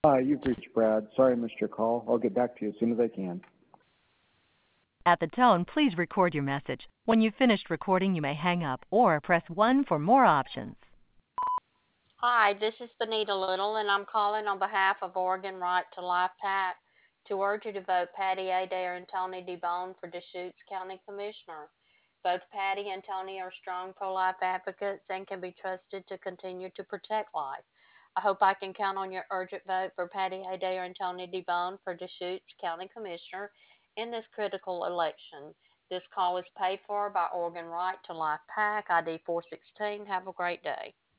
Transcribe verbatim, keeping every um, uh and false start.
Hi, you've reached Brad. Sorry I missed your call. I'll get back to you as soon as I can. At the tone, please record your message. When you've finished recording, you may hang up or press one for more options. Hi, this is Benita Little, and I'm calling on behalf of Oregon Right to Life PAC to urge you to vote Patty Adair and Tony DeBone for Deschutes County Commissioner. Both Patty and Tony are strong pro-life advocates and can be trusted to continue to protect life. I hope I can count on your urgent vote for Patty Adair and Tony DeBone for Deschutes County Commissioner in this critical election. This call is paid for by Oregon Right to Life PAC, I D four sixteen. Have a great day.